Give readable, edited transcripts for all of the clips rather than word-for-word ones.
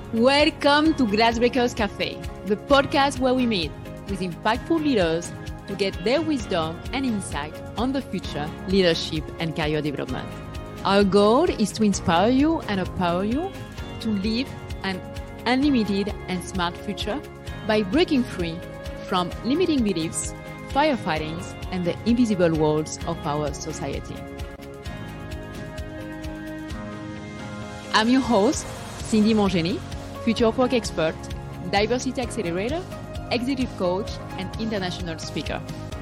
Welcome to Glassbreakers Cafe, the podcast where we meet with impactful leaders to get their wisdom and insight on the future, leadership, and career development. Our goal is to inspire you and empower you to live an unlimited and smart future by breaking free from limiting beliefs, firefighting, and the invisible walls of our society. I'm your host, Cindy Mongeni, future work expert, diversity accelerator, executive coach, and international speaker.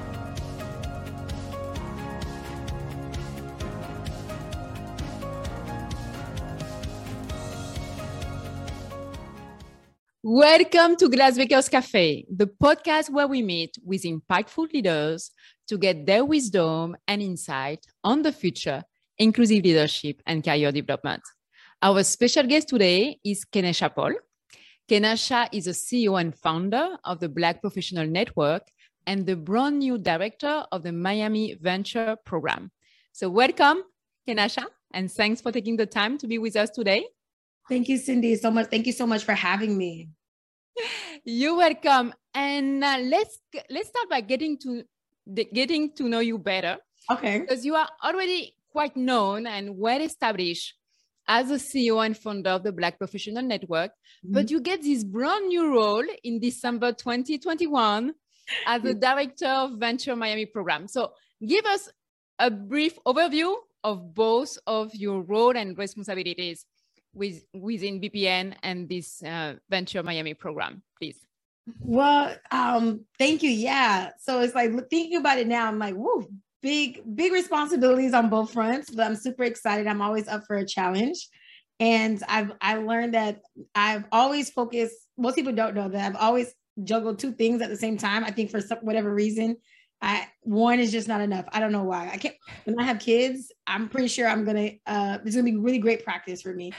Welcome to Glassbreakers Cafe, the podcast where we meet with impactful leaders to get their wisdom and insight on the future, inclusive leadership, and career development. Our special guest today is Kenesha Paul. Kenesha is the CEO and founder of the Black Professional Network and the brand new director of the Miami Venture Program. So welcome, Kenesha, and thanks for taking the time to be with us today. Thank you, Cindy, so much. Thank you so much for having me. You're welcome. And let's start by getting to know you better. Okay. Because you are already quite known and well established as a CEO and founder of the Black Professional Network, but you get this brand new role in December 2021 as the director of Venture Miami Program. So give us a brief overview of both of your role and responsibilities within BPN and this Venture Miami Program, please. Well, thank you. Yeah. So it's like thinking about it now, I'm like, whoa, big responsibilities on both fronts, but I'm super excited. I'm always up for a challenge. And I learned that I've always focused, most people don't know that I've always juggled two things at the same time. I think for whatever reason, one is just not enough. I don't know why. I can't, when I have kids, I'm pretty sure it's gonna be really great practice for me.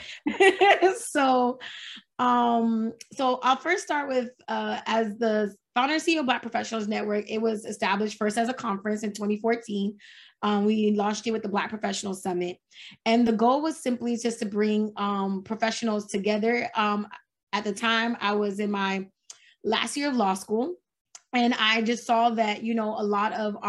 So I'll first start with, as the founder and CEO of Black Professionals Network, it was established first as a conference in 2014. We launched it with the Black Professional Summit. And the goal was simply just to bring professionals together. At the time, I was in my last year of law school. And I just saw that, a lot of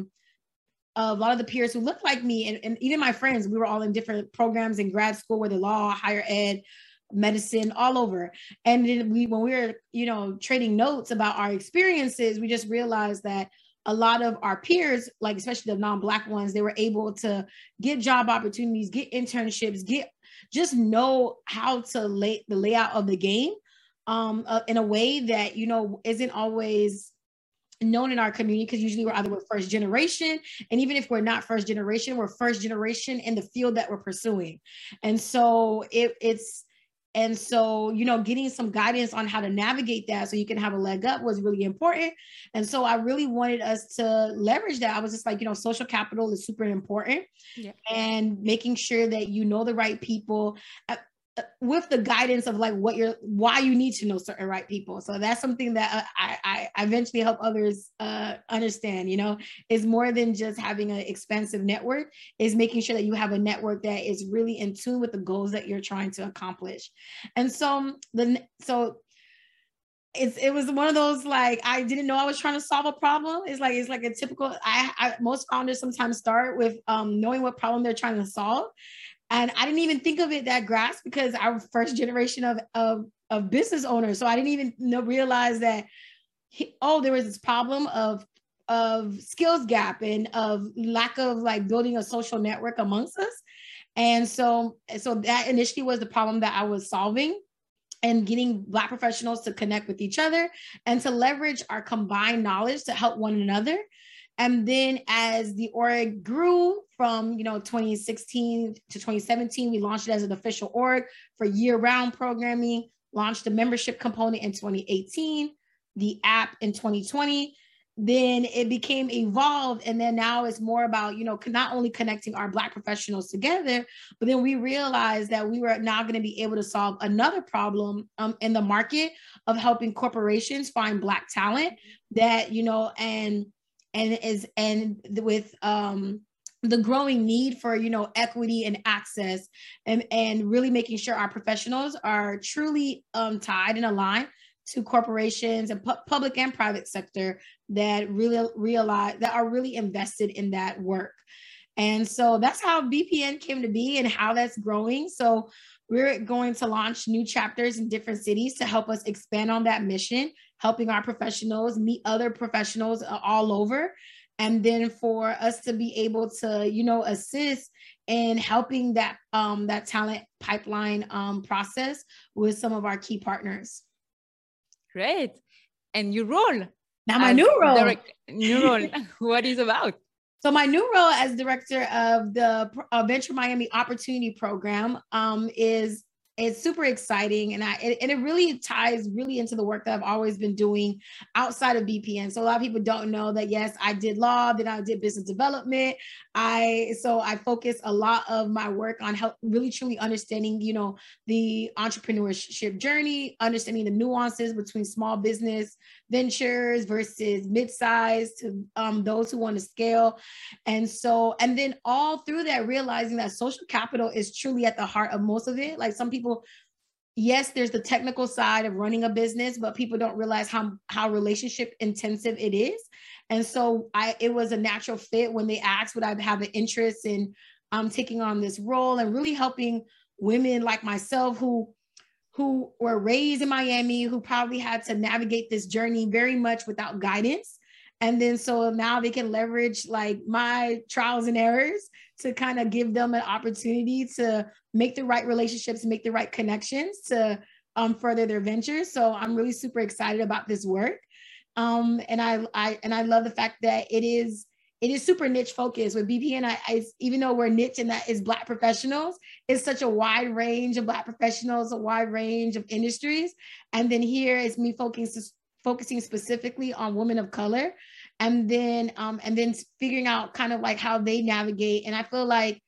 the peers who looked like me and even my friends, we were all in different programs in grad school, whether law, higher ed, medicine, all over. And then when we were, trading notes about our experiences, we just realized that a lot of our peers, like especially the non-Black ones, they were able to get job opportunities, get internships, just know how to lay the layout of the game in a way that, isn't always known in our community, because usually we're either first generation, and even if we're not first generation, we're first generation in the field that we're pursuing. And so getting some guidance on how to navigate that so you can have a leg up was really important. And so I really wanted us to leverage that. I was just like, social capital is super important. Yeah. And making sure that the right people with the guidance of like why you need to know certain right people. So that's something that I eventually help others understand, is more than just having an expensive network, is making sure that you have a network that is really in tune with the goals that you're trying to accomplish. And so it was one of those, like, I didn't know I was trying to solve a problem. It's like a typical, most founders sometimes start with knowing what problem they're trying to solve. And I didn't even think of it that grasp, because I'm first generation of business owners. So I didn't even realize that, there was this problem of skills gap and of lack of like building a social network amongst us. And so that initially was the problem that I was solving, and getting Black professionals to connect with each other and to leverage our combined knowledge to help one another. And then as the org grew from 2016 to 2017, we launched it as an official org for year-round programming, launched the membership component in 2018, the app in 2020. Then it became evolved. And then now it's more about, not only connecting our Black professionals together, but then we realized that we were now going to be able to solve another problem in the market of helping corporations find Black talent that, with the growing need for, equity and access, and really making sure our professionals are truly tied and aligned to corporations and public and private sector that really realize that are really invested in that work. And so that's how BPN came to be and how that's growing. So we're going to launch new chapters in different cities to help us expand on that mission, helping our professionals meet other professionals all over. And then for us to be able to, assist in helping that that talent pipeline process with some of our key partners. Great. And your role? Now my new role. New role. What is about? So my new role as director of the Venture Miami Opportunity Program is super exciting, and it really ties really into the work that I've always been doing outside of BPN. So a lot of people don't know that, yes, I did law, then I did business development. I focus a lot of my work on really truly understanding, the entrepreneurship journey, understanding the nuances between small business ventures versus mid-size to those who want to scale. And then all through that, realizing that social capital is truly at the heart of most of it. Like some people, yes, there's the technical side of running a business, but people don't realize how relationship intensive it is. And so it was a natural fit when they asked would I have an interest in taking on this role and really helping women like myself who were raised in Miami, who probably had to navigate this journey very much without guidance. And then so now they can leverage like my trials and errors to kind of give them an opportunity to make the right relationships, make the right connections to further their ventures. So I'm really super excited about this work. And I love the fact that it is super niche focused with BPN. Even though we're niche and that is Black professionals, it's such a wide range of Black professionals, a wide range of industries. And then here is me focusing specifically on women of color, and then figuring out kind of like how they navigate. And I feel like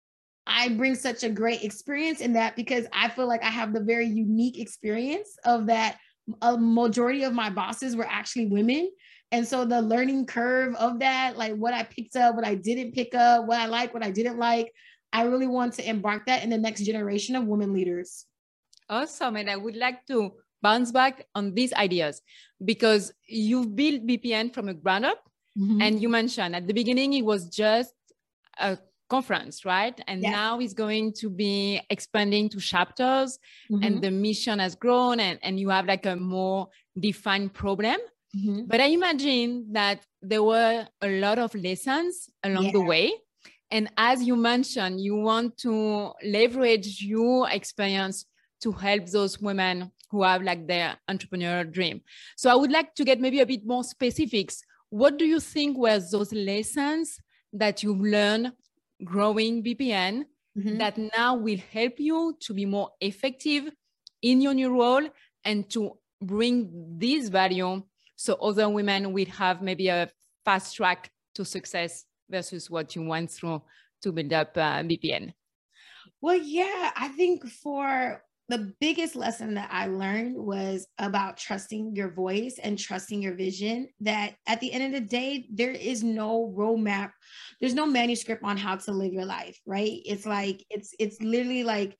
I bring such a great experience in that because I feel like I have the very unique experience of that. A majority of my bosses were actually women. And so the learning curve of that, like what I picked up, what I didn't pick up, what I like, what I didn't like, I really want to embark that in the next generation of women leaders. Awesome. And I would like to bounce back on these ideas because you've built BPN from a ground up. Mm-hmm. And you mentioned at the beginning, it was just a conference, right? And yes. Now it's going to be expanding to chapters, mm-hmm. and the mission has grown and you have like a more defined problem. Mm-hmm. But I imagine that there were a lot of lessons along the way. And as you mentioned, you want to leverage your experience to help those women who have like their entrepreneurial dream. So I would like to get maybe a bit more specifics. What do you think were those lessons that you've learned growing BPN, mm-hmm. that now will help you to be more effective in your new role and to bring this value so other women will have maybe a fast track to success versus what you went through to build up BPN? Well, yeah, I think for the biggest lesson that I learned was about trusting your voice and trusting your vision, that at the end of the day, there is no roadmap. There's no manuscript on how to live your life, right? It's like, it's literally like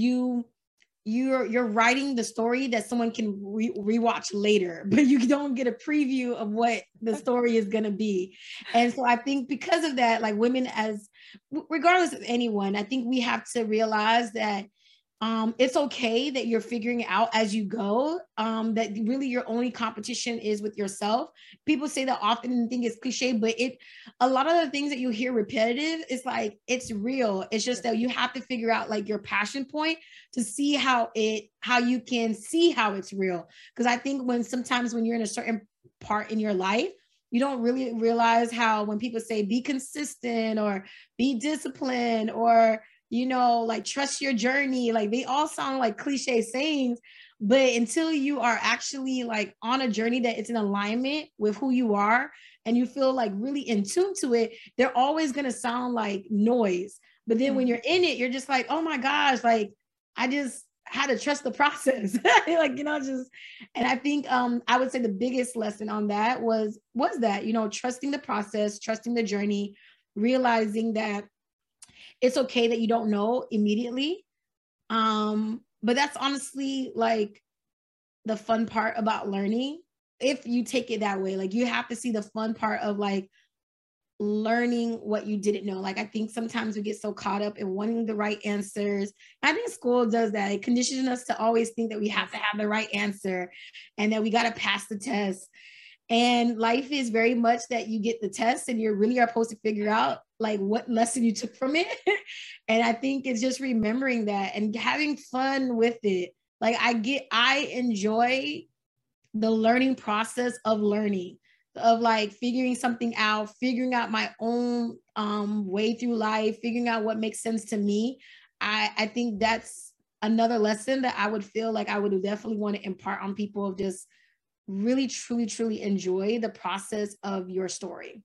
you're writing the story that someone can rewatch later, but you don't get a preview of what the story is going to be. And so I think because of that, like women, as regardless of anyone, I think we have to realize that it's okay that you're figuring it out as you go, that really your only competition is with yourself. People say that often and think it's cliche, but a lot of the things that you hear repetitive, it's like, it's real. It's just that you have to figure out like your passion point to see how you can see how it's real. Because I think sometimes when you're in a certain part in your life, you don't really realize how when people say be consistent or be disciplined or like trust your journey, like they all sound like cliche sayings, but until you are actually like on a journey that it's in alignment with who you are and you feel like really in tune to it, they're always going to sound like noise. But then when you're in it, you're just like, oh my gosh, like I just had to trust the process. Like, and I think I would say the biggest lesson on that was that, trusting the process, trusting the journey, realizing that it's okay that you don't know immediately. But that's honestly like the fun part about learning. If you take it that way, like you have to see the fun part of like learning what you didn't know. Like I think sometimes we get so caught up in wanting the right answers. I think school does that. It conditions us to always think that we have to have the right answer and that we got to pass the test. And life is very much that you get the test and you really are supposed to figure out like what lesson you took from it. And I think it's just remembering that and having fun with it. Like I enjoy the learning process of learning, of like figuring something out, figuring out my own way through life, figuring out what makes sense to me. I think that's another lesson that I would feel like I would definitely want to impart on people, of just really, truly, truly enjoy the process of your story.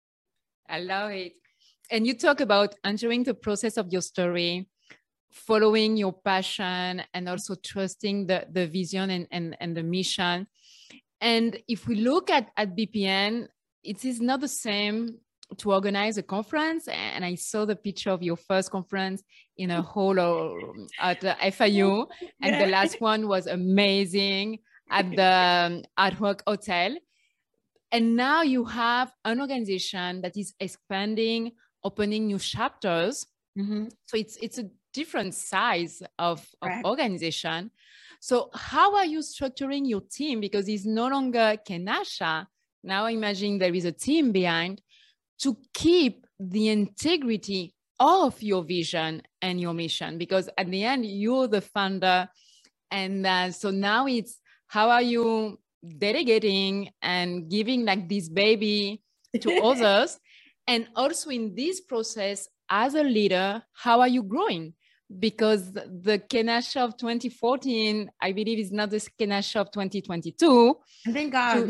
I love it. And you talk about enjoying the process of your story, following your passion, and also trusting the vision and the mission. And if we look at BPN, it is not the same to organize a conference. And I saw the picture of your first conference in a hall at the FIU. And the last one was amazing at the Ad Hoc Hotel. And now you have an organization that is expanding, opening new chapters. Mm-hmm. So it's a different size of organization. So how are you structuring your team? Because it's no longer Kenasha. Now imagine there is a team behind to keep the integrity of your vision and your mission. Because at the end, you're the founder. And so now it's, how are you delegating and giving like this baby to others? And also in this process, as a leader, how are you growing? Because the Kenasha of 2014, I believe, is not the Kenasha of 2022. Thank God.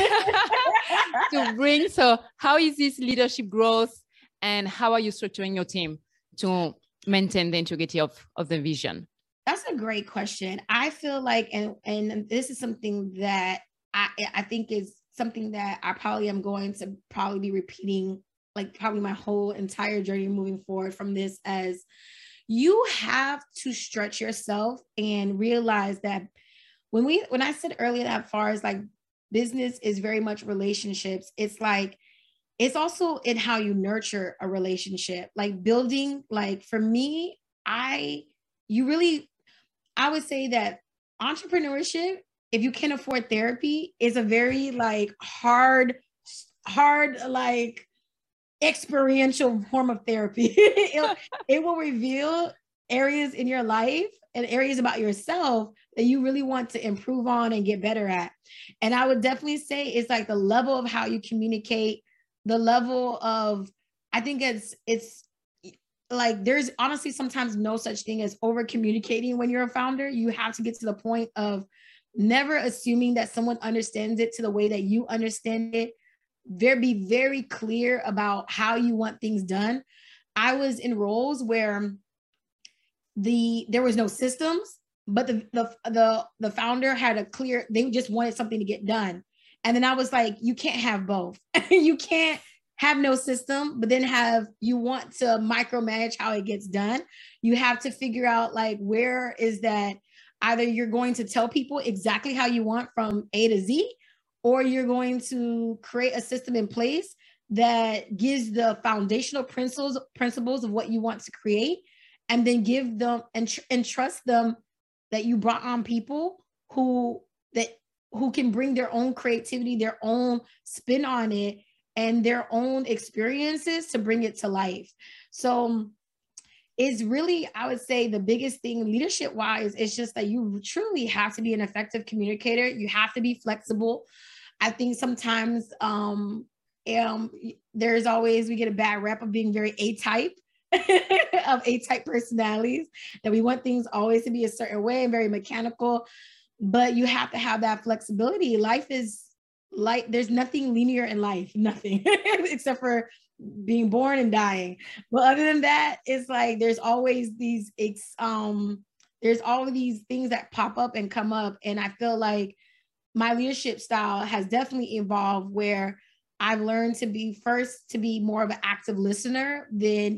To bring, so how is this leadership growth and how are you structuring your team to maintain the integrity of the vision? That's a great question. I feel like, and this is something that I think is something that I probably am going to probably be repeating, like probably my whole entire journey moving forward from this, as you have to stretch yourself and realize that when I said earlier that, as far as like business is very much relationships, it's like, it's also in how you nurture a relationship, like building, like for me, I would say that entrepreneurship, if you can afford therapy, is a very like hard, like experiential form of therapy. It will reveal areas in your life and areas about yourself that you really want to improve on and get better at. And I would definitely say it's like the level of how you communicate, the level of, I think it's like, there's honestly sometimes no such thing as over communicating when you're a founder. You have to get to the point of never assuming that someone understands it to the way that you understand it. Be very clear about how you want things done. I was in roles where there was no systems, but the founder had a clear, they just wanted something to get done. And then I was like, you can't have both. You can't have no system, but then you want to micromanage how it gets done. You have to figure out like, where is that, either you're going to tell people exactly how you want from A to Z, or you're going to create a system in place that gives the foundational principles of what you want to create, and then give them and trust them that you brought on people who can bring their own creativity, their own spin on it, and their own experiences to bring it to life. So it's really, I would say the biggest thing leadership wise is just that you truly have to be an effective communicator. You have to be flexible. I think sometimes there's always, we get a bad rep of being very A-type, of A-type personalities, that we want things always to be a certain way and very mechanical, but you have to have that flexibility. Life is like, there's nothing linear in life, nothing, except for being born and dying. But other than that, it's like, there's always these, there's all of these things that pop up and come up. And I feel like my leadership style has definitely evolved, where I've learned to be more of an active listener than,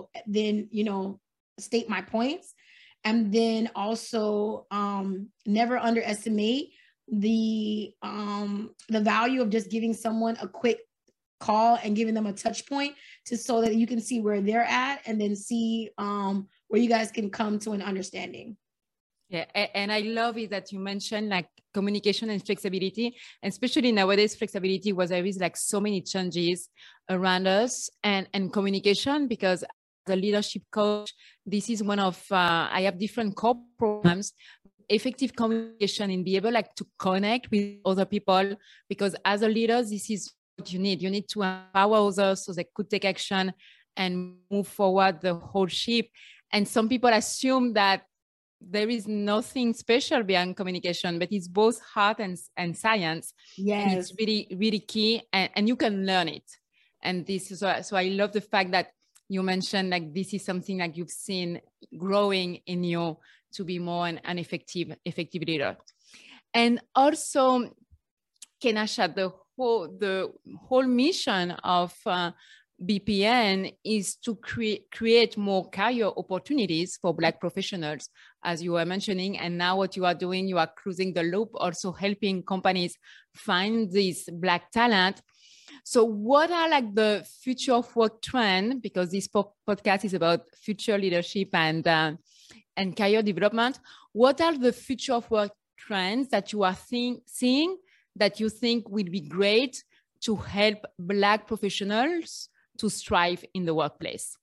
state my points. And then also never underestimate the value of just giving someone a quick call and giving them a touch point so that you can see where they're at, and then see where you guys can come to an understanding. Yeah, and I love it that you mentioned like communication and flexibility, and especially nowadays flexibility, was there is like so many changes around us, and communication, because as a leadership coach, this is one of I have different core programs, effective communication, and be able like to connect with other people, because as a leader, this is what you need. You need to empower others so they could take action and move forward the whole ship. And some people assume that there is nothing special beyond communication, but it's both art and science. Yes. And it's really, really key, and you can learn it. And this is so I love the fact that you mentioned like this is something like you've seen growing in you to be more an effective leader. And also, Kenasha, the whole mission of BPN is to create more career opportunities for Black professionals, as you were mentioning. And now what you are doing, you are closing the loop, also helping companies find this Black talent. So what are like the future of work trend? Because this podcast is about future leadership and career development. What are the future of work trends that you are seeing that you think will be great to help Black professionals to strive in the workplace?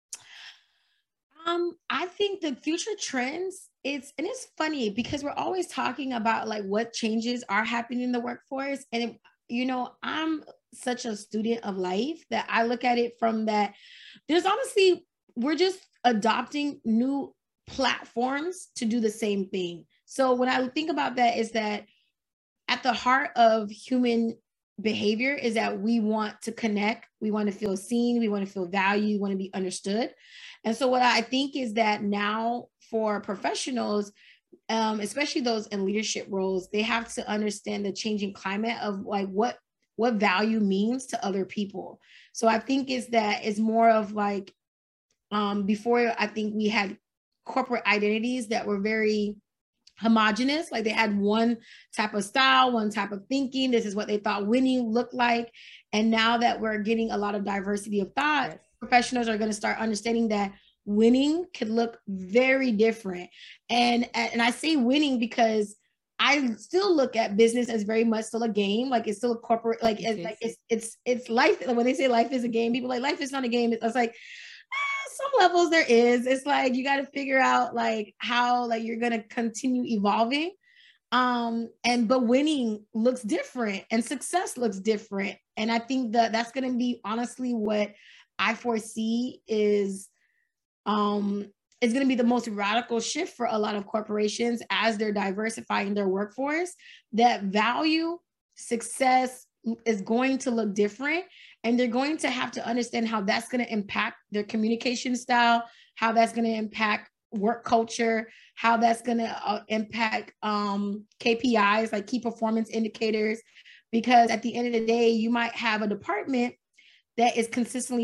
I think the future trends, it's funny because we're always talking about like what changes are happening in the workforce. And, I'm such a student of life that I look at it from that there's honestly, we're just adopting new platforms to do the same thing. So when I think about that, is that at the heart of human behavior is that we want to connect, we want to feel seen, we want to feel valued, we want to be understood. And so what I think is that now for professionals, especially those in leadership roles, they have to understand the changing climate of like what value means to other people. So I think it's more of like, before, I think we had corporate identities that were very homogenous, like they had one type of style, one type of thinking. This is what they thought winning looked like. And now that we're getting a lot of diversity of thought, yes, professionals are going to start understanding that winning could look very different. And I say winning because I still look at business as very much still a game. Like it's still a corporate, like it's life. When they say life is a game, people like life is not a game. It's like, some levels there is. It's like you got to figure out like how like you're going to continue evolving. But winning looks different and success looks different. And I think that that's going to be honestly what I foresee is going to be the most radical shift for a lot of corporations as they're diversifying their workforce. That value, success is going to look different, and they're going to have to understand how that's going to impact their communication style, how that's going to impact work culture, how that's going to impact KPIs, like key performance indicators. Because at the end of the day, you might have a department that is consistently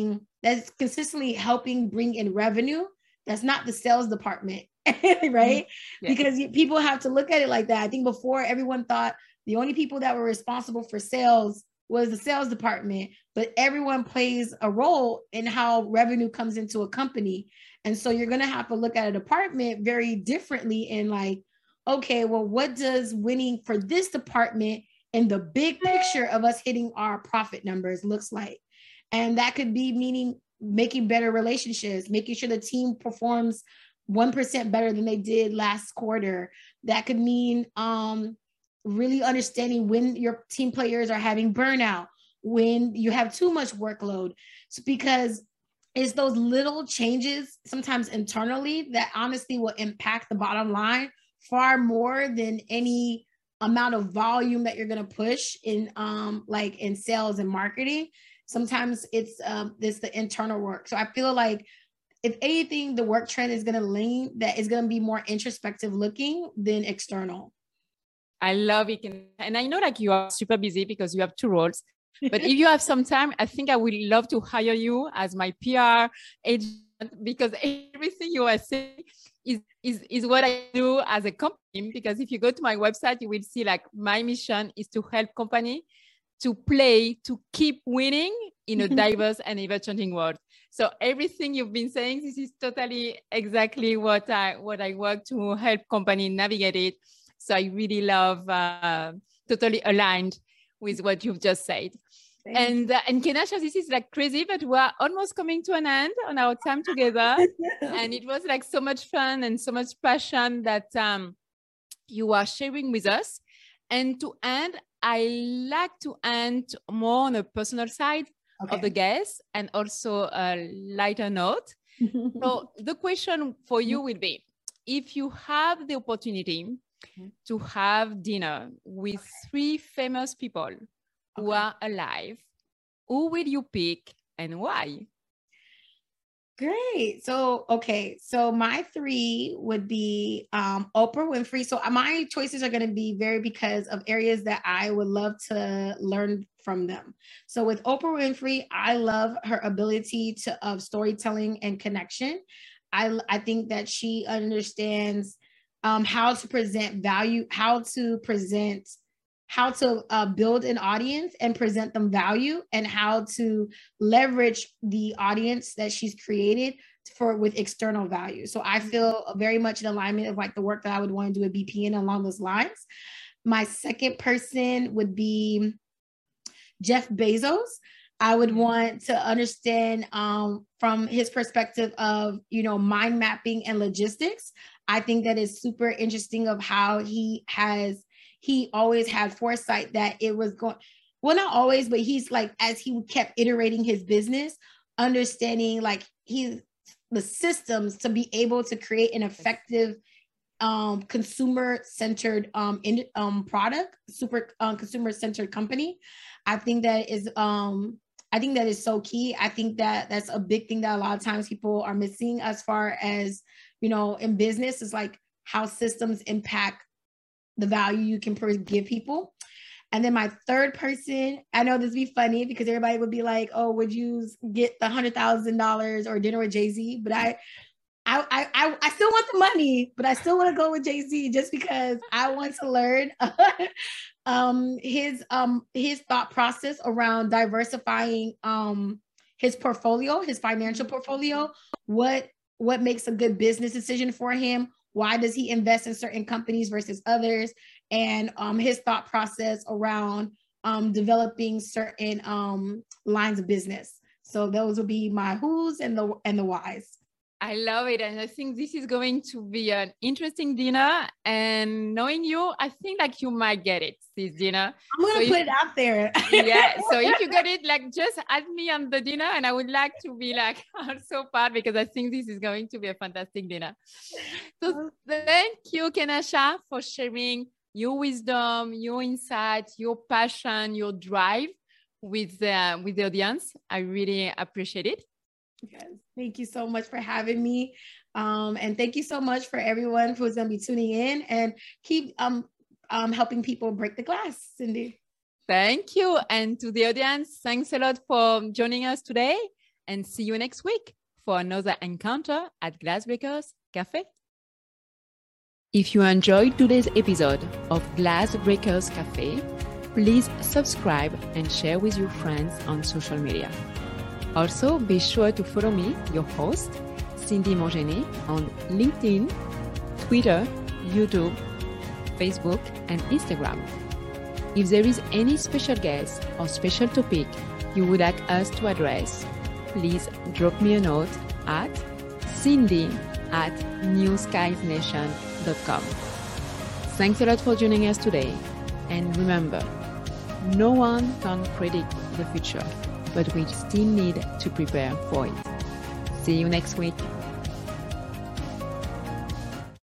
helping bring in revenue. That's not the sales department, right? Yeah. Because people have to look at it like that. I think before, everyone thought the only people that were responsible for sales was the sales department, but everyone plays a role in how revenue comes into a company. And so you're going to have to look at a department very differently in like, okay, well, what does winning for this department in the big picture of us hitting our profit numbers looks like? And that could be meaning making better relationships, making sure the team performs 1% better than they did last quarter. That could mean really understanding when your team players are having burnout, when you have too much workload. So because it's those little changes sometimes internally that honestly will impact the bottom line far more than any amount of volume that you're going to push in like in sales and marketing. Sometimes it's the internal work. So I feel like if anything, the work trend is going to lean that is going to be more introspective looking than external. I love it. And I know like you are super busy because you have two roles. But if you have some time, I think I would love to hire you as my PR agent, because everything you are saying is what I do as a company. Because if you go to my website, you will see like my mission is to help company to keep winning in a diverse and ever-changing world. So everything you've been saying, this is totally exactly what I work to help company navigate it. So I really love, totally aligned with what you've just said. And Kenasha, this is like crazy, but we're almost coming to an end on our time together. And it was like so much fun and so much passion that you are sharing with us. And to end, I like to end more on a personal side of the guest and also a lighter note. So the question for you will be, if you have the opportunity to have dinner with 3 famous people who are alive, who will you pick and why? Great. So my 3 would be Oprah Winfrey. So my choices are going to be because of areas that I would love to learn from them. So with Oprah Winfrey, I love her ability of storytelling and connection. I think that she understands how to present value, how to build an audience and present them value, and how to leverage the audience that she's created with external value. So I feel very much in alignment of like the work that I would want to do at BPN along those lines. My second person would be Jeff Bezos. I would want to understand from his perspective of, mind mapping and logistics. I think that is super interesting of how he always had foresight that it was going, well, not always, but he's like, as he kept iterating his business, understanding like the systems to be able to create an effective consumer-centered product, super consumer-centered company. I think that is so key. I think that that's a big thing that a lot of times people are missing as far as, in business, is like how systems impact the value you can give people. And then my third person, I know this would be funny because everybody would be like, oh, would you get the $100,000 or dinner with Jay-Z? But I still want the money, but I still want to go with Jay-Z just because I want to learn his thought process around diversifying his portfolio, his financial portfolio. What makes a good business decision for him? Why does he invest in certain companies versus others? And his thought process around developing certain lines of business. So those will be my who's and the whys. I love it. And I think this is going to be an interesting dinner. And knowing you, I think like you might get it, this dinner. I'm going to put it out there. Yeah. So if you get it, like just add me on the dinner, and I would like to be like also part, because I think this is going to be a fantastic dinner. So thank you, Kenasha, for sharing your wisdom, your insight, your passion, your drive with the audience. I really appreciate it. Yes. Thank you so much for having me. And thank you so much for everyone who's going to be tuning in, and keep helping people break the glass, Cindy. Thank you. And to the audience, thanks a lot for joining us today, and see you next week for another encounter at Glassbreakers Cafe. If you enjoyed today's episode of Glassbreakers Cafe, please subscribe and share with your friends on social media. Also, be sure to follow me, your host, Cindy Mangeni, on LinkedIn, Twitter, YouTube, Facebook, and Instagram. If there is any special guest or special topic you would like us to address, please drop me a note at cindy@newskiesnation.com. Thanks a lot for joining us today. And remember, no one can predict the future, but we still need to prepare for it. See you next week.